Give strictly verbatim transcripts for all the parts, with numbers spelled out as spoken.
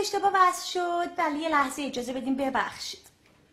اشتباه وصل شد. بله یه لحظه اجازه بدیم ببخشید.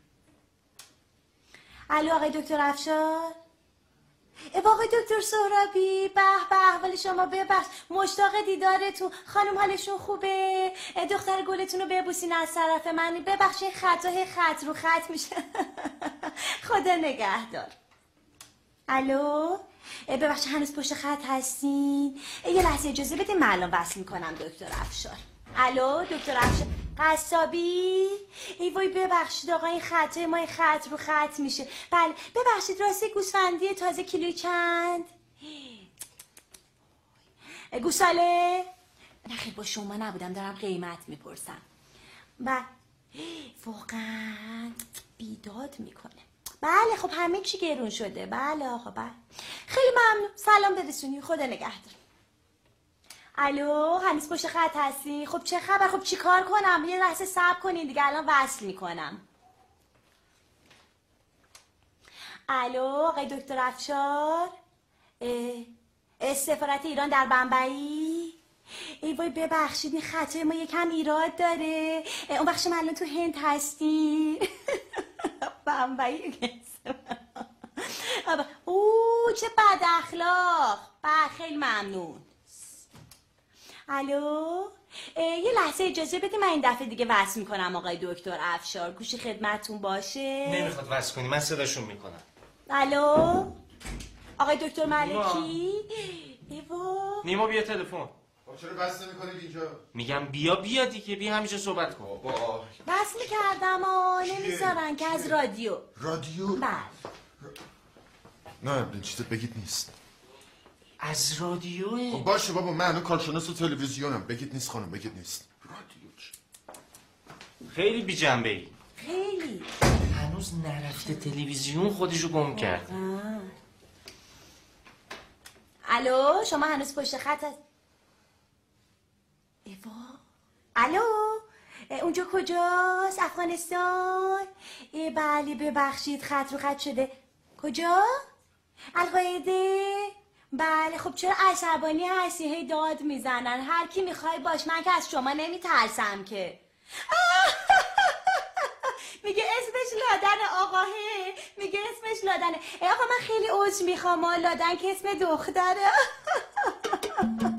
الو آقای دکتر افشار. آقای دکتر سهرابی، به به احوال شما، ببخش مشتاق دیدارتون. خانم حالشون خوبه؟ دختر گلتون رو ببوسین از طرف من. ببخشید خطا خط رو خط میشه. خدا نگهدار. الو ببخشید هنوز پشت خط هستین؟ یه لحظه اجازه بدین من الان وصل میکنم دکتر افشار. الو دکتر افشار قصابی؟ ای وای ببخشید آقا این خطه ما این خط رو خط میشه. بله ببخشید راستی گوسفندی تازه کیلوی چند؟ گوساله؟ نه خیلی با شما نبودم دارم قیمت میپرسم. بله واقعا بیداد میکنه. بله خب همه چی گرون شده. بله آقا بله خیلی ممنون. سلام برسونی. خدا نگهدار. الو هنوز پشت خط هستی؟ خب چه خبر؟ خب چی کار کنم؟ یه لحظه صبر کنین دیگه الان وصل میکنم. الو آقای دکتر افشار؟ سفارت ایران در بمبئی؟ ای وای ببخشید این خطای ما یکم ایراد داره. اون بخش من الان تو هند هستی. بمبئی. اوه چه بد اخلاق. با خیلی ممنون. الو یه لحظه اجازه بده من این دفعه دیگه وصل میکنم آقای دکتر افشار. گوشی خدمتتون باشه. نمیخواد وصل کنی من صداشون میکنم. الو آقای دکتر ملکی. ایوا نیما بیا تلفن. چرا بس نمی‌کنید اینجا؟ میگم بیا بیا دیگه بیا همیشه صحبت کن. بابا بس میکردم آ نمیذارن که از رادیو. رادیو؟ بله. نه این چیزت بگید نیست. از رادیوه؟ خب باشه بابا من الان کارشناس تلویزیونم. بگید نیست خانم بگید نیست. رادیو چی؟ خیلی بی جنبه ای. خیلی. هنوز نرفته تلویزیون خودشو گم کرد. الو شما هنوز پشت خط هست؟ ایوا الو اونجا کجاست؟ افغانستان؟ ای بله ببخشید خط رو خط شده. کجا؟ القاعده؟ بله خب چرا عصبانی هستی؟ هی داد میزنن. هر کی میخوای باش من که از شما نمیترسم که. میگه اسمش لادن آقاه. میگه اسمش لادنه. ای آقا من خیلی عذر میخوام لادن که اسم دختره.